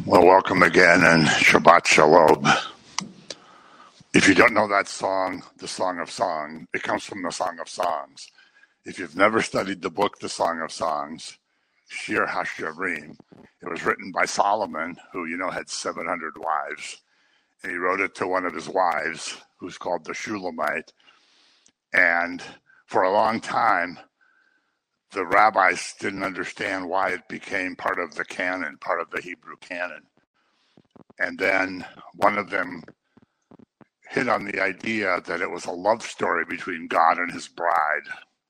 Well, welcome again and Shabbat Shalom. If you don't know that song, the Song of Songs, it comes from the Song of Songs. If you've never studied the book, the Song of Songs, Shir HaShirim, it was written by Solomon, who, had 700 wives. And he wrote it to one of his wives, who's called the Shulamite. And for a long time, the rabbis didn't understand why it became part of the canon, part of the Hebrew canon. And then one of them hit on the idea that it was a love story between God and his bride.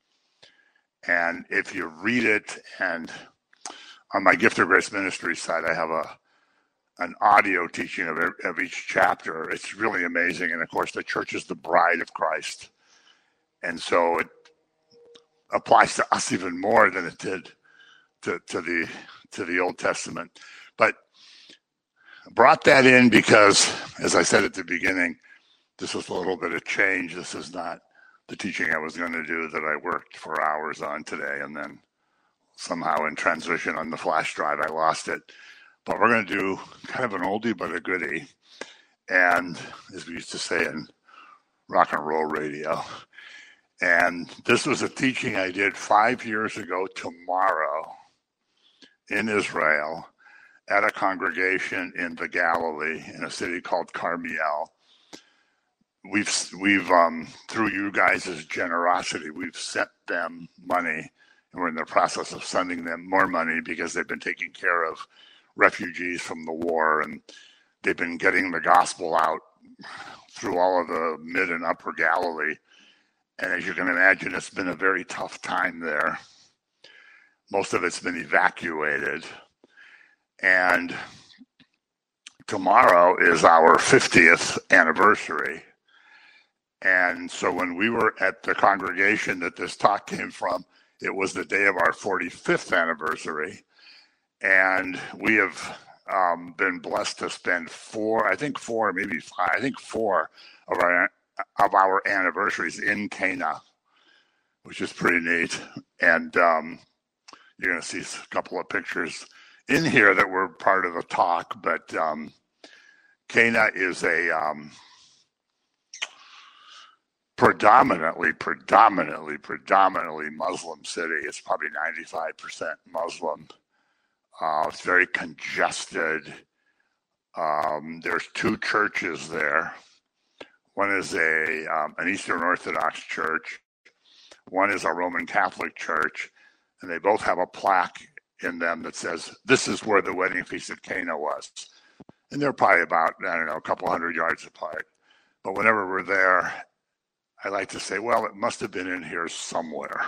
And if you read it, and on my Gift of Grace Ministry site, I have an audio teaching of each chapter. It's really amazing. And of course, the church is the bride of Christ. And so it applies to us even more than it did to the Old Testament. But brought that in because, as I said at the beginning, this was a little bit of change. This is not the teaching I was going to do that I worked for hours on today, and then somehow in transition on the flash drive, I lost it. But we're going to do kind of an oldie but a goodie. And as we used to say in rock and roll radio, and this was a teaching I did 5 years ago tomorrow in Israel at a congregation in the Galilee in a city called Carmiel. We've through you guys' generosity, we've sent them money, and we're in the process of sending them more money because they've been taking care of refugees from the war, and they've been getting the gospel out through all of the mid and upper Galilee. And as you can imagine, it's been a very tough time there. Most of it's been evacuated. And tomorrow is our 50th anniversary. And so when we were at the congregation that this talk came from, it was the day of our 45th anniversary. And we have been blessed to spend four of our anniversaries in Cana, which is pretty neat. And you're going to see a couple of pictures in here that were part of the talk. But Cana is a predominantly Muslim city. It's probably 95% Muslim. It's very congested. There's two churches there. One is an Eastern Orthodox church. One is a Roman Catholic church. And they both have a plaque in them that says, "This is where the wedding feast at Cana was." And they're probably about, a couple hundred yards apart. But whenever we're there, I like to say, well, it must have been in here somewhere.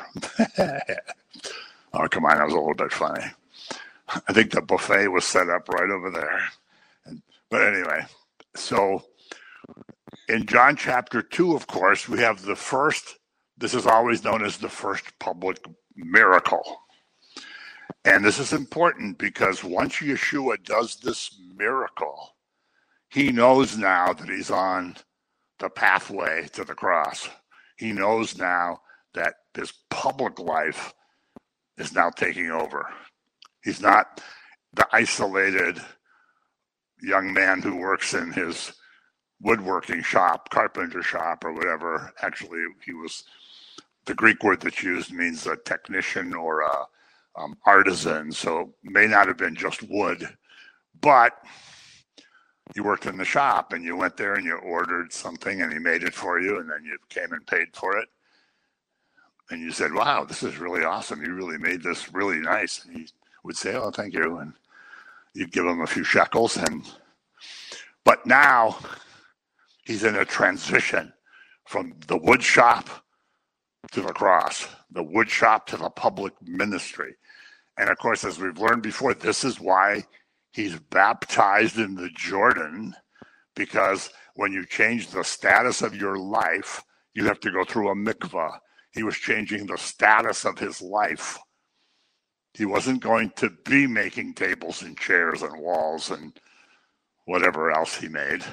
Oh, come on, that was a little bit funny. I think the buffet was set up right over there. But anyway, so in John chapter 2, of course, we have the first, this is always known as the first public miracle. And this is important because once Yeshua does this miracle, he knows now that he's on the pathway to the cross. He knows now that his public life is now taking over. He's not the isolated young man who works in his woodworking shop, carpenter shop, or whatever. Actually, the Greek word that's used means a technician or a artisan, so may not have been just wood, but you worked in the shop and you went there and you ordered something and he made it for you, and then you came and paid for it. And you said, "Wow, this is really awesome. You really made this really nice." And he would say, "Oh, thank you." And you'd give him a few shekels. But now he's in a transition from the wood shop to the cross, the wood shop to the public ministry. And of course, as we've learned before, this is why he's baptized in the Jordan, because when you change the status of your life, you have to go through a mikvah. He was changing the status of his life. He wasn't going to be making tables and chairs and walls and whatever else he made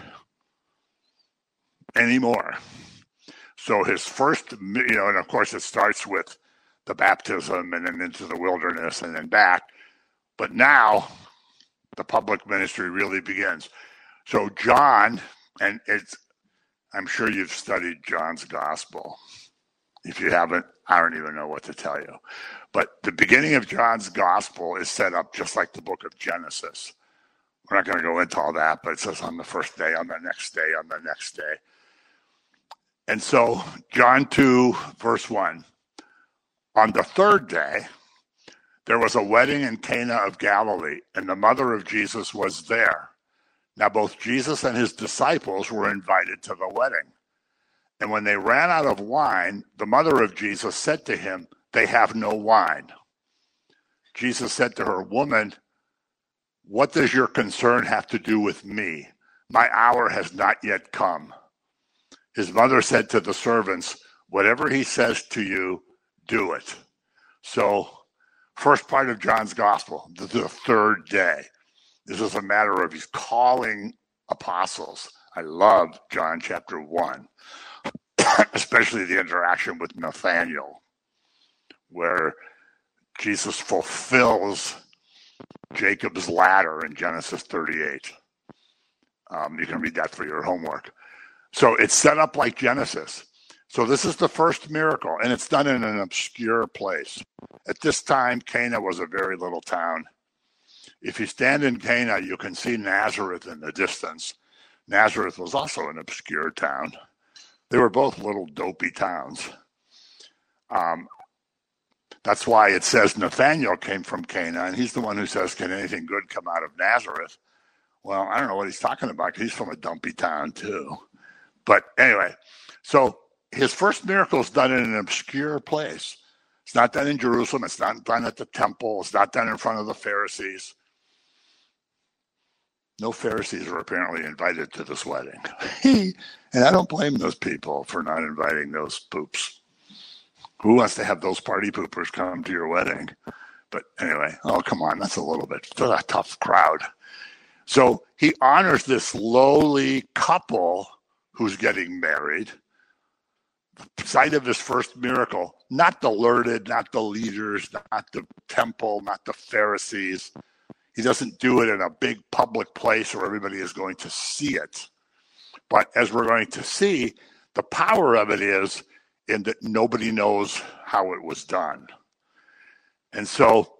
anymore. So his first, and of course it starts with the baptism and then into the wilderness and then back. But now the public ministry really begins. So John, and I'm sure you've studied John's gospel. If you haven't, I don't even know what to tell you. But the beginning of John's gospel is set up just like the book of Genesis. We're not going to go into all that, but it says on the first day, on the next day, on the next day. And so John 2, verse 1, on the third day, there was a wedding in Cana of Galilee, and the mother of Jesus was there. Now both Jesus and his disciples were invited to the wedding. And when they ran out of wine, the mother of Jesus said to him, "They have no wine." Jesus said to her, "Woman, what does your concern have to do with me? My hour has not yet come." His mother said to the servants, "Whatever he says to you, do it." So, first part of John's gospel, the third day. This is a matter of he's calling apostles. I love John chapter 1, especially the interaction with Nathanael, where Jesus fulfills Jacob's ladder in Genesis 38. You can read that for your homework. So it's set up like Genesis. So this is the first miracle, and it's done in an obscure place. At this time, Cana was a very little town. If you stand in Cana, you can see Nazareth in the distance. Nazareth was also an obscure town. They were both little dopey towns. That's why it says Nathanael came from Cana, and he's the one who says, "Can anything good come out of Nazareth?" Well, I don't know what he's talking about, because he's from a dumpy town too. But anyway, so his first miracle is done in an obscure place. It's not done in Jerusalem. It's not done at the temple. It's not done in front of the Pharisees. No Pharisees were apparently invited to this wedding. And I don't blame those people for not inviting those poops. Who wants to have those party poopers come to your wedding? But anyway, oh, come on. That's a little bit for a tough crowd. So he honors this lowly couple who's getting married. The sight of his first miracle, not the learned, not the leaders, not the temple, not the Pharisees. He doesn't do it in a big public place where everybody is going to see it. But as we're going to see, the power of it is in that nobody knows how it was done. And so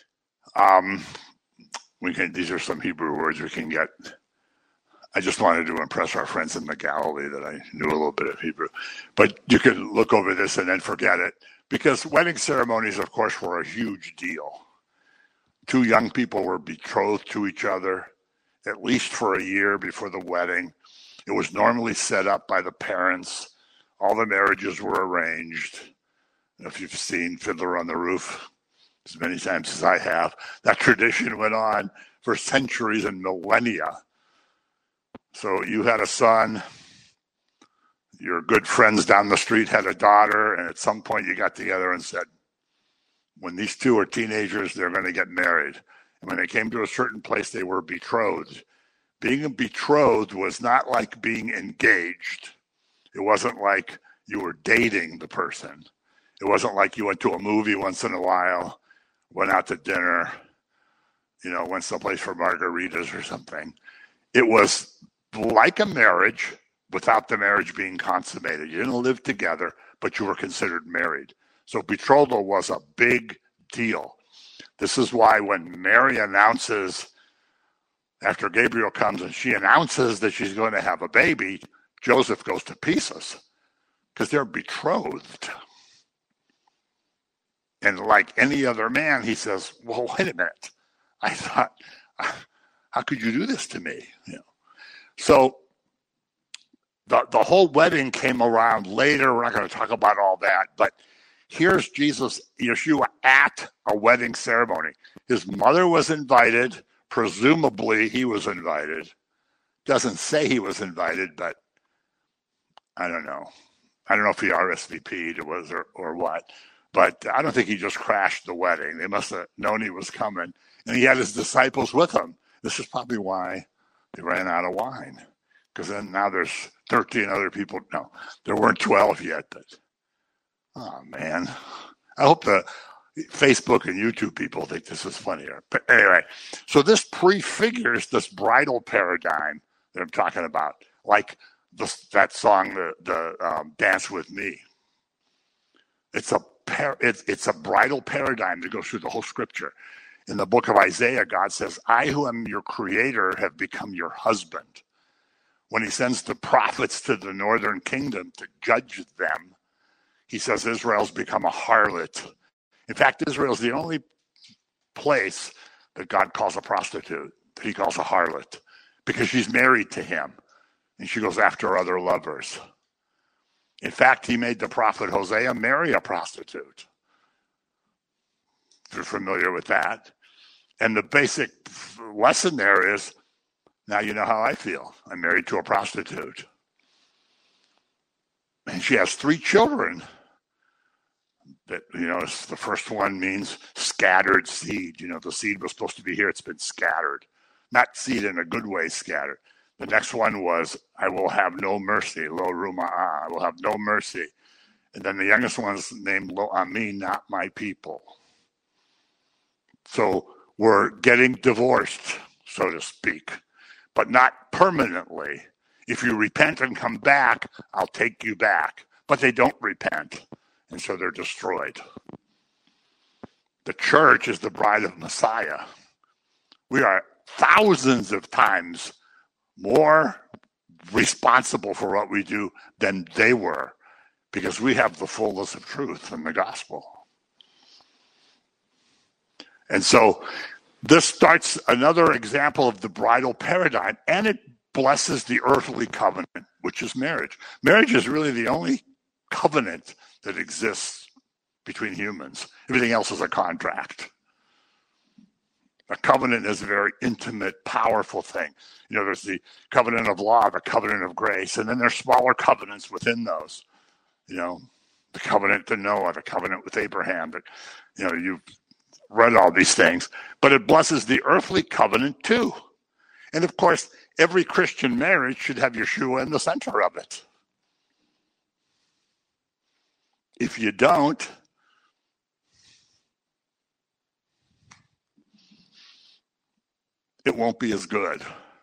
these are some Hebrew words we can get. I just wanted to impress our friends in the Galilee that I knew a little bit of Hebrew. But you could look over this and then forget it. Because wedding ceremonies, of course, were a huge deal. Two young people were betrothed to each other, at least for a year before the wedding. It was normally set up by the parents. All the marriages were arranged. If you've seen Fiddler on the Roof as many times as I have, that tradition went on for centuries and millennia. So you had a son, your good friends down the street had a daughter, and at some point you got together and said, when these two are teenagers, they're going to get married. And when they came to a certain place, they were betrothed. Being betrothed was not like being engaged. It wasn't like you were dating the person. It wasn't like you went to a movie once in a while, went out to dinner, went someplace for margaritas or something. It was like a marriage without the marriage being consummated. You didn't live together, but you were considered married. So betrothal was a big deal. This is why when Mary announces, after Gabriel comes and she announces that she's going to have a baby, Joseph goes to pieces because they're betrothed. And like any other man, he says, well, wait a minute. I thought, how could you do this to me? So the whole wedding came around later. We're not going to talk about all that, but here's Yeshua at a wedding ceremony. His mother was invited. Presumably he was invited. Doesn't say he was invited, but I don't know. I don't know if he RSVP'd or what. But I don't think he just crashed the wedding. They must have known he was coming. And he had his disciples with him. This is probably why they ran out of wine. Because then now there's 13 other people. No, there weren't 12 yet. But, oh, man. I hope Facebook and YouTube people think this is funnier. But anyway, so this prefigures this bridal paradigm that I'm talking about, like that song, the Dance With Me. It's a bridal paradigm that goes through the whole scripture. In the book of Isaiah, God says, I who am your creator have become your husband. When he sends the prophets to the northern kingdom to judge them, he says Israel's become a harlot. In fact, Israel's the only place that God calls a prostitute, that he calls a harlot, because she's married to him and she goes after other lovers. In fact, he made the prophet Hosea marry a prostitute. If you're familiar with that. And the basic lesson there is, now you know how I feel. I'm married to a prostitute. And she has 3 children. That, the first one means scattered seed. The seed was supposed to be here. It's been scattered. Not seed in a good way, scattered. The next one was, I will have no mercy. Lo ruma'ah. I will have no mercy. And then the youngest one is named Lo Ami, not my people. So we're getting divorced, so to speak, but not permanently. If you repent and come back, I'll take you back. But they don't repent, and so they're destroyed. The church is the bride of Messiah. We are thousands of times more responsible for what we do than they were, because we have the fullness of truth in the gospel. And so this starts another example of the bridal paradigm, and it blesses the earthly covenant, which is marriage. Marriage is really the only covenant that exists between humans. Everything else is a contract. A covenant is a very intimate, powerful thing. There's the covenant of law, the covenant of grace, and then there's smaller covenants within those. The covenant to Noah, the covenant with Abraham. But, you've read all these things. But it blesses the earthly covenant too. And of course, every Christian marriage should have Yeshua in the center of it. If you don't, it won't be as good.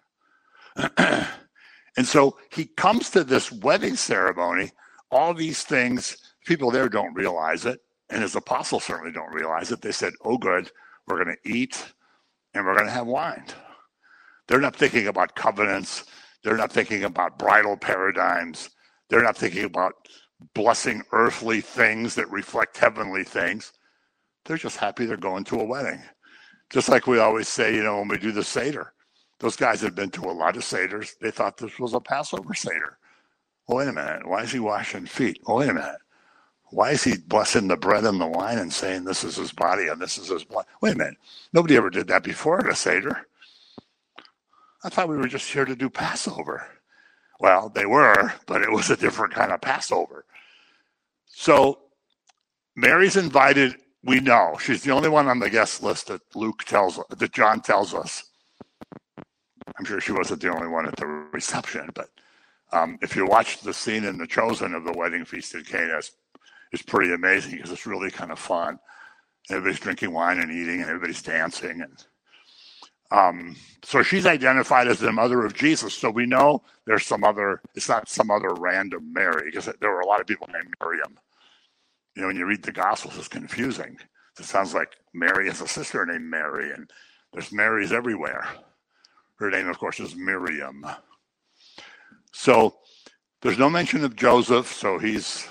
And so he comes to this wedding ceremony. All these things, people there don't realize it, and his apostles certainly don't realize it. They said, oh, good, we're going to eat and we're going to have wine. They're not thinking about covenants. They're not thinking about bridal paradigms. They're not thinking about blessing earthly things that reflect heavenly things. They're just happy they're going to a wedding. Just like we always say, when we do the Seder. Those guys had been to a lot of Seders. They thought this was a Passover Seder. Oh, wait a minute. Why is he washing feet? Oh, wait a minute. Why is he blessing the bread and the wine and saying this is his body and this is his blood? Wait a minute. Nobody ever did that before at a Seder. I thought we were just here to do Passover. Well, they were, but it was a different kind of Passover. So Mary's invited. We know she's the only one on the guest list that that John tells us. I'm sure she wasn't the only one at the reception, but if you watch the scene in The Chosen of the wedding feast at Cana, it's pretty amazing because it's really kind of fun. Everybody's drinking wine and eating, and everybody's dancing, and so she's identified as the mother of Jesus. So we know there's some other. It's not some other random Mary, because there were a lot of people named Miriam. When you read the Gospels, it's confusing. It sounds like Mary has a sister named Mary, and there's Marys everywhere. Her name, of course, is Miriam. So there's no mention of Joseph, so he's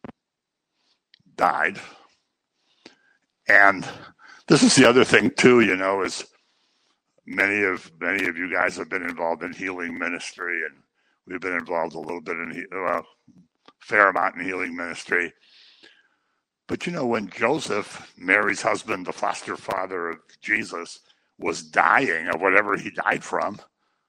died. And this is the other thing, too, is many of you guys have been involved in healing ministry, and we've been involved a little bit in fair amount in healing ministry. But when Joseph, Mary's husband, the foster father of Jesus, was dying of whatever he died from,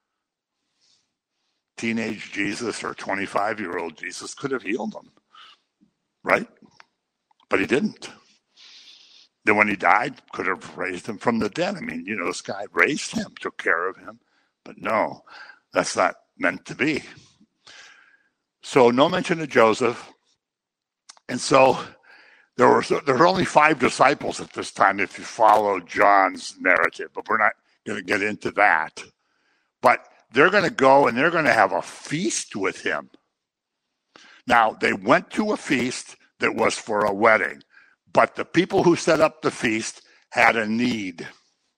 teenage Jesus or 25-year-old Jesus could have healed him, right? But he didn't. Then when he died, could have raised him from the dead. This guy raised him, took care of him. But no, that's not meant to be. So no mention of Joseph. And so There were only 5 disciples at this time if you follow John's narrative, but we're not going to get into that. But they're going to go and they're going to have a feast with him. Now, they went to a feast that was for a wedding, but the people who set up the feast had a need.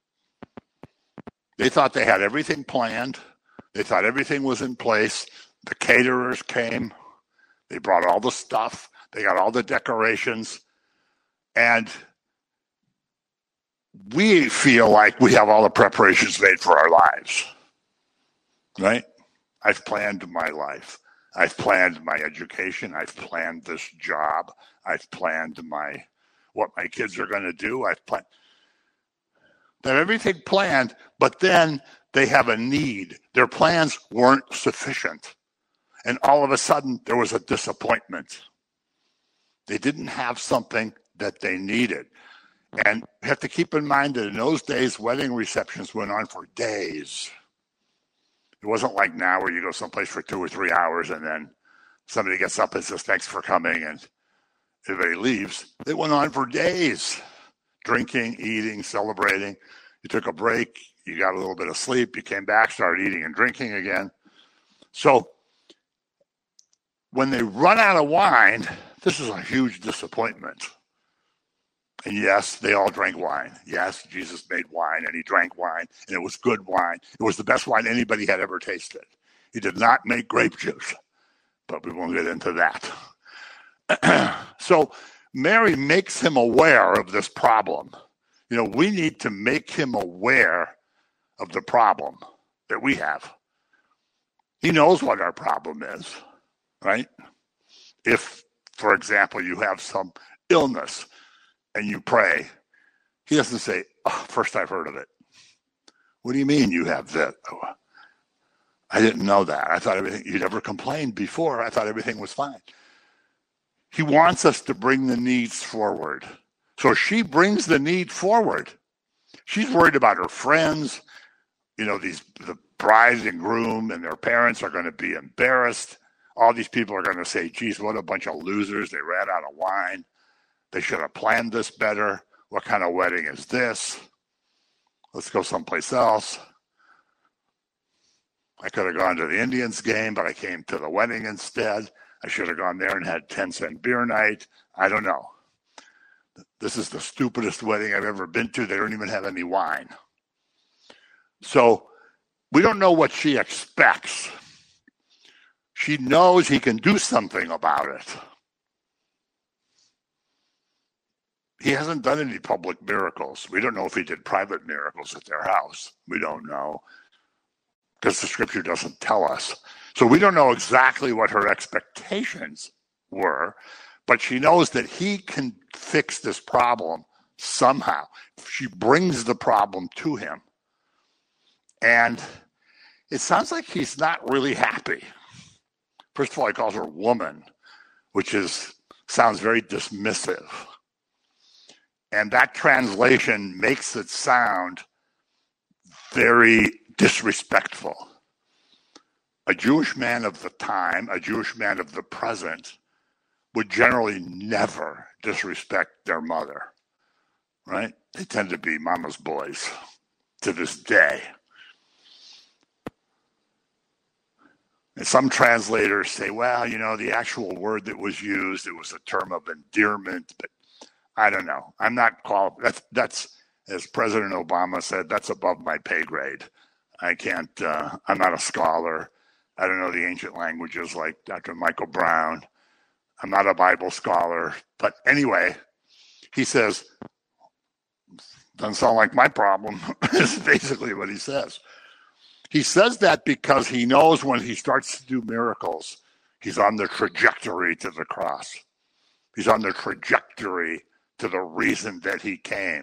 They thought they had everything planned. They thought everything was in place. The caterers came. They brought all the stuff. They got all the decorations. And we feel like we have all the preparations made for our lives, right? I've planned my life. I've planned my education. I've planned this job. I've planned what my kids are going to do. I've planned. They have everything planned, but then they have a need. Their plans weren't sufficient. And all of a sudden, there was a disappointment. They didn't have something that they needed. And you have to keep in mind that in those days, wedding receptions went on for days. It wasn't like now where you go someplace for 2 or 3 hours and then somebody gets up and says, thanks for coming, and everybody leaves. It went on for days. Drinking, eating, celebrating. You took a break. You got a little bit of sleep. You came back, started eating and drinking again. So when they run out of wine, this is a huge disappointment. And yes, they all drank wine. Yes, Jesus made wine and he drank wine, and it was good wine. It was the best wine anybody had ever tasted. He did not make grape juice, but we won't get into that. So Mary makes him aware of this problem. We need to make him aware of the problem that we have. He knows what our problem is, right? If, for example, you have some illness and you pray, he doesn't say, oh, first I've heard of it. What do you mean you have that? Oh, I didn't know that. I thought you'd never complained before. I thought everything was fine. He wants us to bring the needs forward. So she brings the need forward. She's worried about her friends. The bride and groom and their parents are going to be embarrassed. All these people are going to say, geez, what a bunch of losers. They ran out of wine. They should have planned this better. What kind of wedding is this? Let's go someplace else. I could have gone to the Indians game, but I came to the wedding instead. I should have gone there and had 10-cent beer night. I don't know. This is the stupidest wedding I've ever been to. They don't even have any wine. So we don't know what she expects. She knows he can do something about it. He hasn't done any public miracles. We don't know if he did private miracles at their house. We don't know because the scripture doesn't tell us. So we don't know exactly what her expectations were, but she knows that he can fix this problem somehow. She brings the problem to him. And it sounds like he's not really happy. First of all, he calls her woman, which sounds very dismissive. And that translation makes it sound very disrespectful. A Jewish man of the time, a Jewish man of the present, would generally never disrespect their mother, right? They tend to be mama's boys to this day. And some translators say, well, the actual word that was used, it was a term of endearment, but I don't know. I'm not qualified. That's, as President Obama said, that's above my pay grade. I can't, I'm not a scholar. I don't know the ancient languages like Dr. Michael Brown. I'm not a Bible scholar. But anyway, he says, doesn't sound like my problem, is basically what he says. He says that because he knows when he starts to do miracles, he's on the trajectory to the cross. He's on the trajectory to the reason that he came.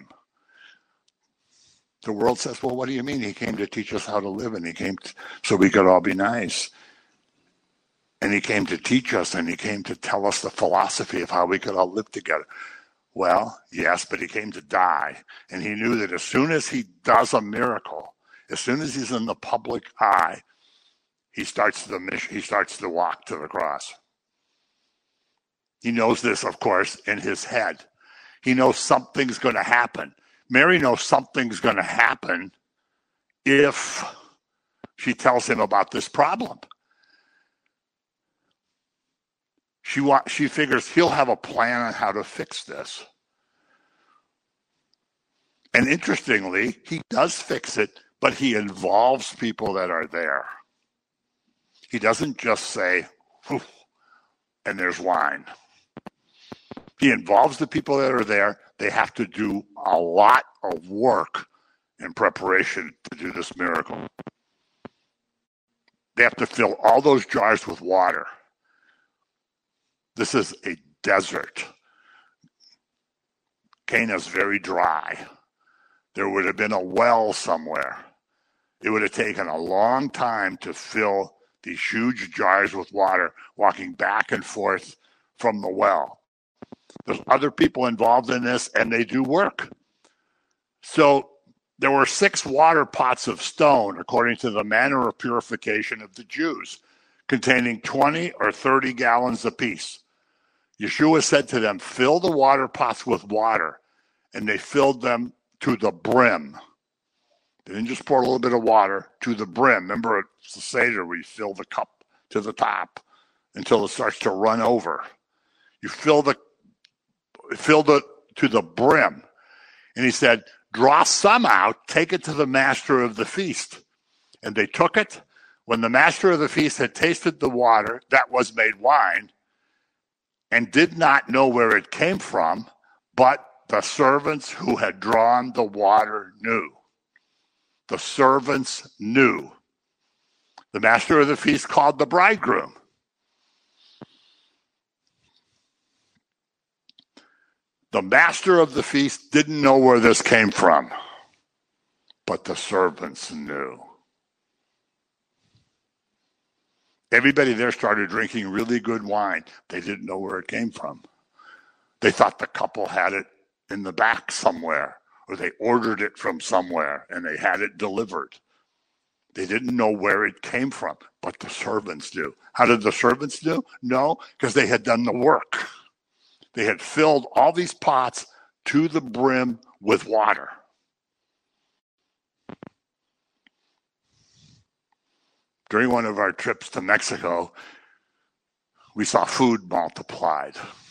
The world says, well, what do you mean? He came to teach us how to live, and he came so we could all be nice. And he came to teach us, and he came to tell us the philosophy of how we could all live together. Well, yes, but he came to die. And he knew that as soon as he does a miracle, as soon as he's in the public eye, he starts the mission. He starts the walk to the cross. He knows this, of course, in his head. He knows something's going to happen. Mary knows something's going to happen if she tells him about this problem. She figures he'll have a plan on how to fix this. And interestingly, he does fix it, but he involves people that are there. He doesn't just say, and there's wine. He involves the people that are there. They have to do a lot of work in preparation to do this miracle. They have to fill all those jars with water. This is a desert. Cana's very dry. There would have been a well somewhere. It would have taken a long time to fill these huge jars with water, walking back and forth from the well. There's other people involved in this, and they do work. So there were 6 water pots of stone, according to the manner of purification of the Jews, containing 20 or 30 gallons apiece. Yeshua said to them, fill the water pots with water, and they filled them to the brim. They didn't just pour a little bit of water, to the brim. Remember, it's the Seder where you fill the cup to the top until it starts to run over. You fill it to the brim. And he said, draw some out, take it to the master of the feast. And they took it. When the master of the feast had tasted the water that was made wine and did not know where it came from, but the servants who had drawn the water knew. The servants knew. The master of the feast called the bridegroom. The master of the feast didn't know where this came from, but the servants knew. Everybody there started drinking really good wine. They didn't know where it came from. They thought the couple had it in the back somewhere, or they ordered it from somewhere and they had it delivered. They didn't know where it came from, but the servants knew. How did the servants know? No, because they had done the work. They had filled all these pots to the brim with water. During one of our trips to Mexico, we saw food multiplied.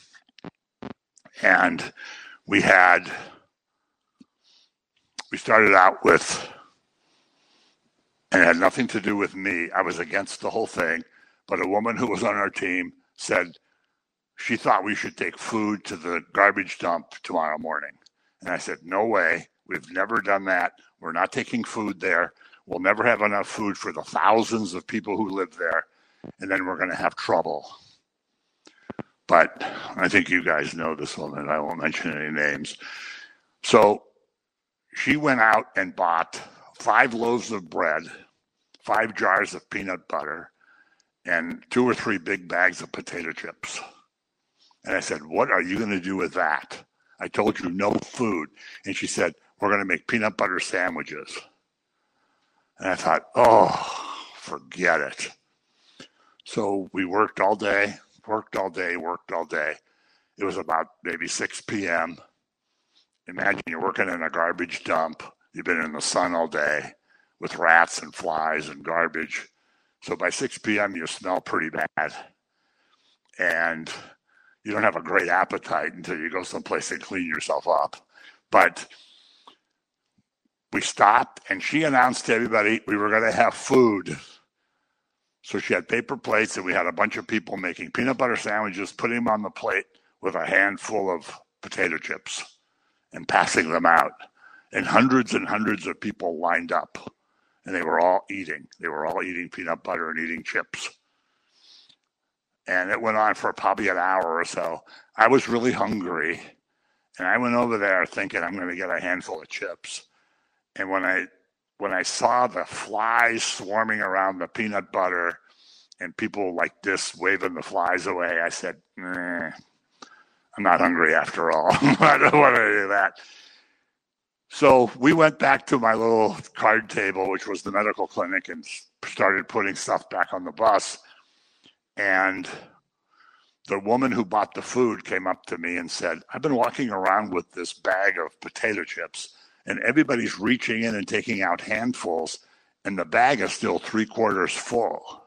And we started out with, and it had nothing to do with me. I was against the whole thing. But a woman who was on our team said she thought we should take food to the garbage dump tomorrow morning. And I said, no way. We've never done that. We're not taking food there. We'll never have enough food for the thousands of people who live there. And then we're going to have trouble. But I think you guys know this woman. I won't mention any names. So she went out and bought 5 loaves of bread, 5 jars of peanut butter, and 2 or 3 big bags of potato chips. And I said, what are you going to do with that? I told you no food. And she said, we're going to make peanut butter sandwiches. And I thought, oh, forget it. So we worked all day. It was about maybe 6 p.m. Imagine you're working in a garbage dump. You've been in the sun all day with rats and flies and garbage. So by 6 p.m., you smell pretty bad. And you don't have a great appetite until you go someplace and clean yourself up. But we stopped, and she announced to everybody we were going to have food. So she had paper plates, and we had a bunch of people making peanut butter sandwiches, putting them on the plate with a handful of potato chips and passing them out. And hundreds of people lined up, and they were all eating. They were all eating peanut butter and eating chips. And it went on for probably an hour or so. I was really hungry, and I went over there thinking I'm going to get a handful of chips. And when I saw the flies swarming around the peanut butter and people like this waving the flies away, I said, I'm not hungry after all. I don't want to do that. So we went back to my little card table, which was the medical clinic, and started putting stuff back on the bus. And the woman who bought the food came up to me and said, I've been walking around with this bag of potato chips, and everybody's reaching in and taking out handfuls, and the bag is still 3/4 full.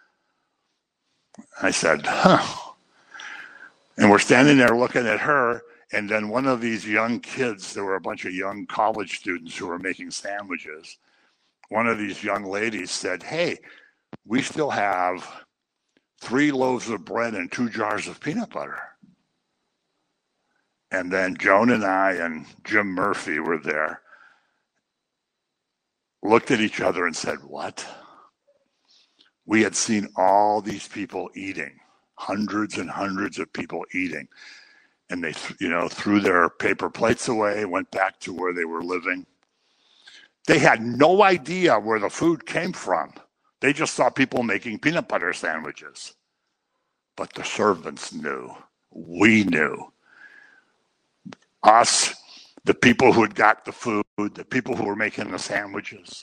I said, huh. And we're standing there looking at her, and then one of these young kids, there were a bunch of young college students who were making sandwiches. One of these young ladies said, hey, we still have 3 loaves of bread and 2 jars of peanut butter. And then Joan and I and Jim Murphy were there, looked at each other and said, what? We had seen all these people eating, hundreds and hundreds of people eating. And they, threw their paper plates away, went back to where they were living. They had no idea where the food came from. They just saw people making peanut butter sandwiches. But the servants knew. We knew. Us, the people who had got the food, the people who were making the sandwiches,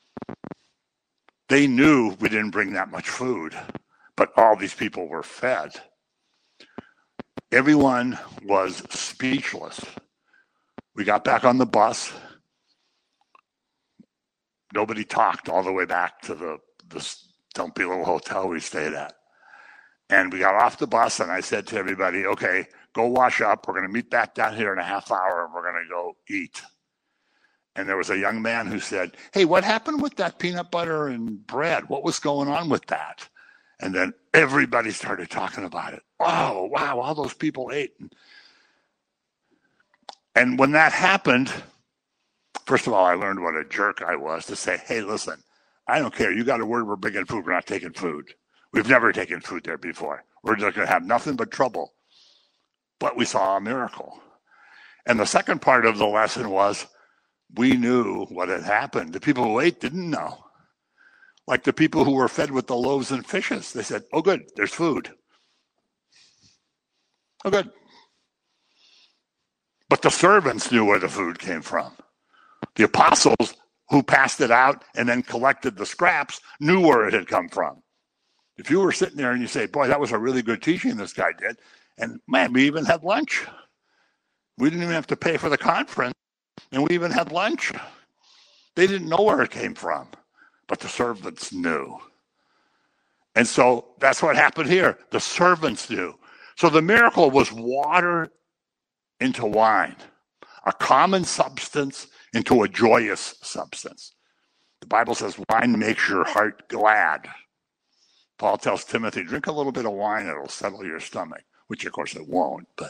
they knew we didn't bring that much food, but all these people were fed. Everyone was speechless. We got back on the bus. Nobody talked all the way back to the dumpy little hotel we stayed at. And we got off the bus, and I said to everybody, okay, go wash up. We're going to meet back down here in a half hour, and we're going to go eat. And there was a young man who said, hey, what happened with that peanut butter and bread? What was going on with that? And then everybody started talking about it. Oh, wow, all those people ate. And when that happened, first of all, I learned what a jerk I was to say, hey, listen, I don't care. You got a word, we're bringing food. We're not taking food. We've never taken food there before. We're just going to have nothing but trouble. But we saw a miracle. And the second part of the lesson was we knew what had happened. The people who ate didn't know. Like the people who were fed with the loaves and fishes. They said, oh, good, there's food. Oh, good. But the servants knew where the food came from. The apostles who passed it out and then collected the scraps knew where it had come from. If you were sitting there and you say, boy, that was a really good teaching this guy did, and man, we even had lunch. We didn't even have to pay for the conference, and we even had lunch. They didn't know where it came from, but the servants knew. And so that's what happened here. The servants knew. So the miracle was water into wine, a common substance into a joyous substance. The Bible says wine makes your heart glad. Paul tells Timothy, drink a little bit of wine, it'll settle your stomach, which of course it won't, but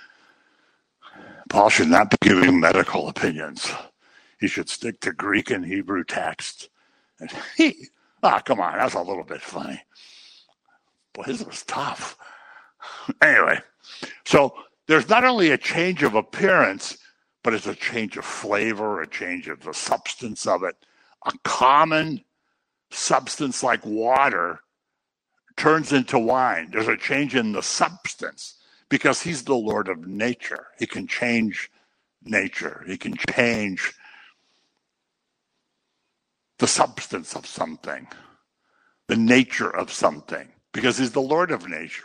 Paul should not be giving medical opinions. He should stick to Greek and Hebrew texts. And come on, that's a little bit funny. Boy, this was tough. Anyway, so there's not only a change of appearance, but it's a change of flavor, a change of the substance of it. A common substance like water turns into wine. There's a change in the substance because he's the Lord of nature. He can change nature. He can change the substance of something, the nature of something, because he's the Lord of nature.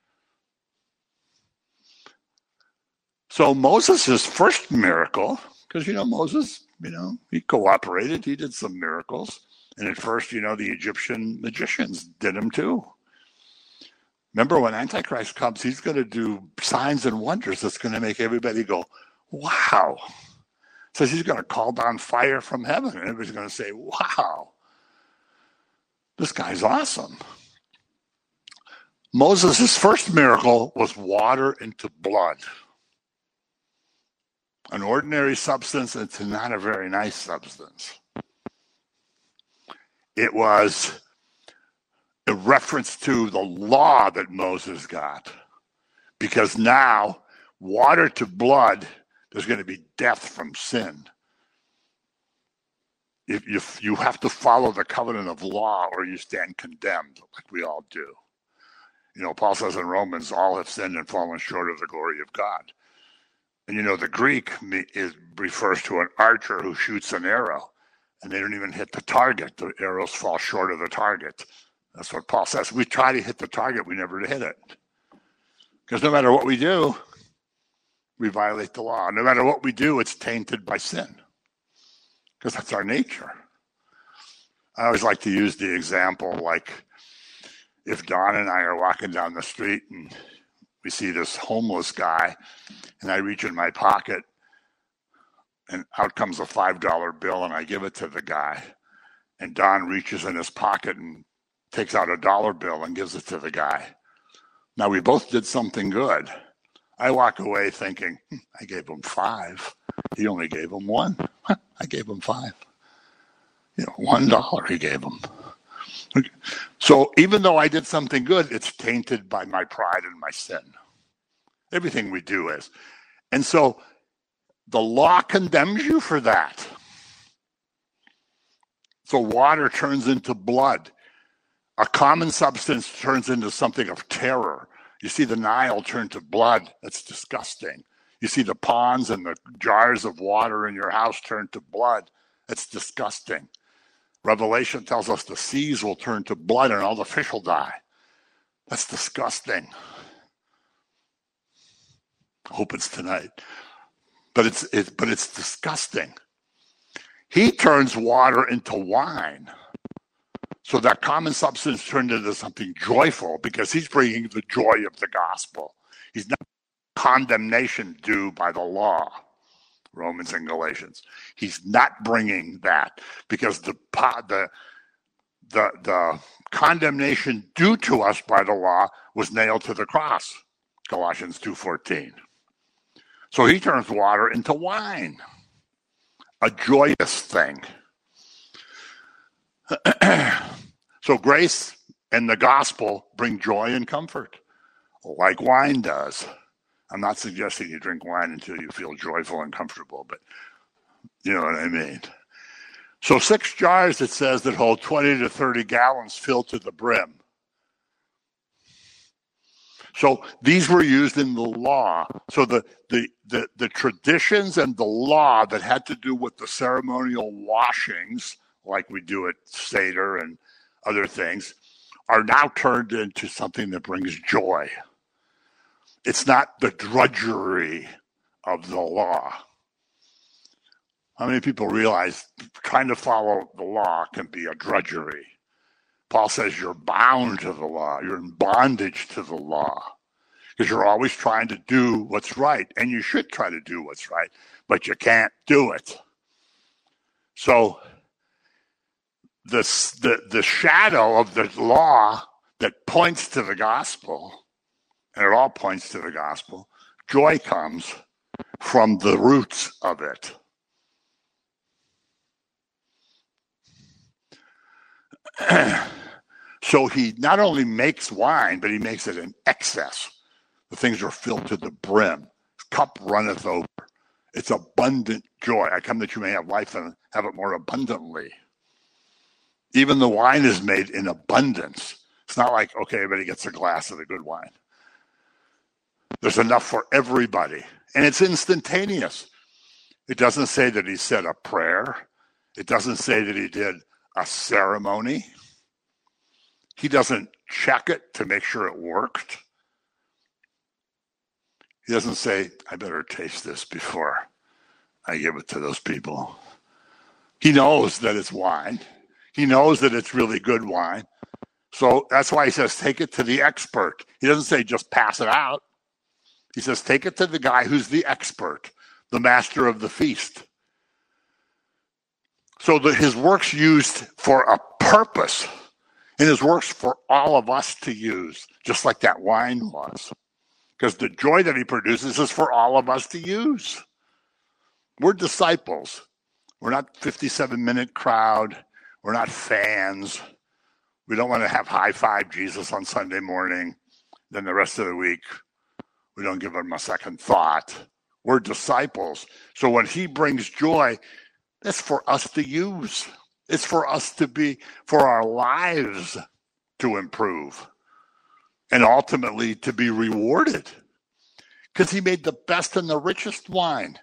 So Moses' first miracle, because, Moses, he cooperated. He did some miracles. And at first, the Egyptian magicians did them too. Remember, when Antichrist comes, he's going to do signs and wonders that's going to make everybody go, wow. Says he's going to call down fire from heaven, and everybody's going to say, wow, this guy's awesome. Moses' first miracle was water into blood. An ordinary substance into not a very nice substance. It was a reference to the law that Moses got. Because now, water to blood, there's going to be death from sin. If you have to follow the covenant of law or you stand condemned, like we all do. Paul says in Romans, all have sinned and fallen short of the glory of God. And the Greek refers to an archer who shoots an arrow, and they don't even hit the target. The arrows fall short of the target. That's what Paul says. We try to hit the target, we never hit it. Because no matter what we do, we violate the law. No matter what we do, it's tainted by sin. Because that's our nature. I always like to use the example, like if Don and I are walking down the street and we see this homeless guy, and I reach in my pocket, and out comes a $5 bill, and I give it to the guy. And Don reaches in his pocket and takes out a $1 bill and gives it to the guy. Now, we both did something good. I walk away thinking, I gave him 5. He only gave him 1. I gave him 5. $1 he gave him. So even though I did something good, it's tainted by my pride and my sin. Everything we do is. And so the law condemns you for that. So water turns into blood. A common substance turns into something of terror. You see the Nile turn to blood. That's disgusting. You see the ponds and the jars of water in your house turn to blood. That's disgusting. Revelation tells us the seas will turn to blood and all the fish will die. That's disgusting. I hope it's tonight. But it's disgusting. He turns water into wine. So that common substance turned into something joyful because he's bringing the joy of the gospel. He's not condemnation due by the law, Romans and Galatians. He's not bringing that because the condemnation due to us by the law was nailed to the cross, Colossians 2:14. So he turns water into wine, a joyous thing. So grace and the gospel bring joy and comfort, like wine does. I'm not suggesting you drink wine until you feel joyful and comfortable, but you know what I mean. So 6 jars, it says, that hold 20 to 30 gallons filled to the brim. So these were used in the law. So the traditions and the law that had to do with the ceremonial washings, like we do at Seder and other things, are now turned into something that brings joy. It's not the drudgery of the law. How many people realize trying to follow the law can be a drudgery? Paul says you're bound to the law. You're in bondage to the law because you're always trying to do what's right. And you should try to do what's right, but you can't do it. So the shadow of the law that points to the gospel, and it all points to the gospel, joy comes from the roots of it. So he not only makes wine, but he makes it in excess. The things are filled to the brim. His cup runneth over. It's abundant joy. I come that you may have life and have it more abundantly. Even the wine is made in abundance. It's not like, okay, everybody gets a glass of the good wine. There's enough for everybody. And it's instantaneous. It doesn't say that he said a prayer. It doesn't say that he did a ceremony. He doesn't check it to make sure it worked. He doesn't say, I better taste this before I give it to those people. He knows that it's wine. He knows that it's really good wine. So that's why he says, take it to the expert. He doesn't say just pass it out. He says, take it to the guy who's the expert, the master of the feast. So his work's used for a purpose, and his work's for all of us to use, just like that wine was. Because the joy that he produces is for all of us to use. We're disciples. We're not 57-minute crowd. We're not fans. We don't want to have high-five Jesus on Sunday morning. Then the rest of the week, we don't give him a second thought. We're disciples. So when he brings joy, that's for us to use. It's for us to be, for our lives to improve and ultimately to be rewarded. Because he made the best and the richest wine.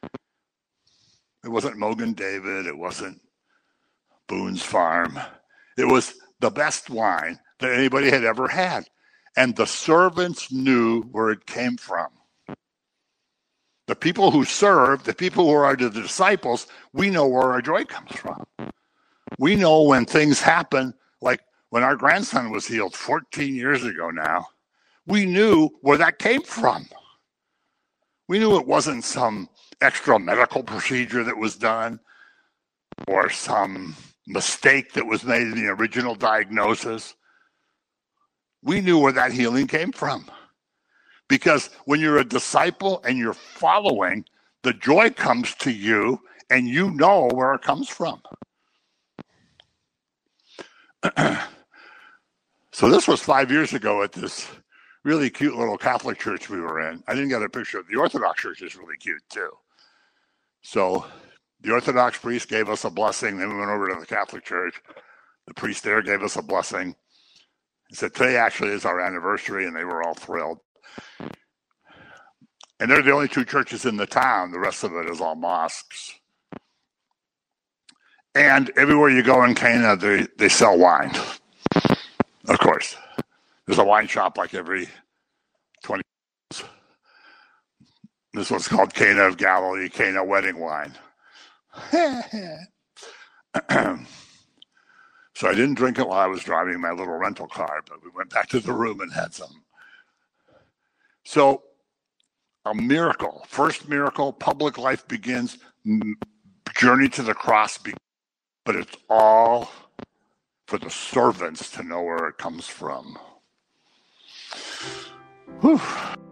It wasn't Mogan David. It wasn't Boone's Farm. It was the best wine that anybody had ever had. and the servants knew where it came from. The people who serve, the people who are the disciples, we know where our joy comes from. We know when things happen, like when our grandson was healed 14 years ago now, we knew where that came from. We knew it wasn't some extra medical procedure that was done or some mistake that was made in the original diagnosis. We knew where that healing came from. Because when you're a disciple and you're following, the joy comes to you and you know where it comes from. So this was 5 years ago at this really cute little Catholic church we were in. I didn't get a picture of the Orthodox church. Is really cute too. So the Orthodox priest gave us a blessing. Then we went over to the Catholic church. The priest there gave us a blessing. He said, today actually is our anniversary, and they were all thrilled. And they're the only two churches in the town. The rest of it is all mosques. And everywhere you go in Cana, they sell wine. Of course. There's a wine shop like every 20 years. This one's called Cana of Galilee, Cana Wedding Wine. So I didn't drink it while I was driving my little rental car, but we went back to the room and had some. So a miracle, first miracle, public life begins, journey to the cross begins, but it's all for the servants to know where it comes from. Whew.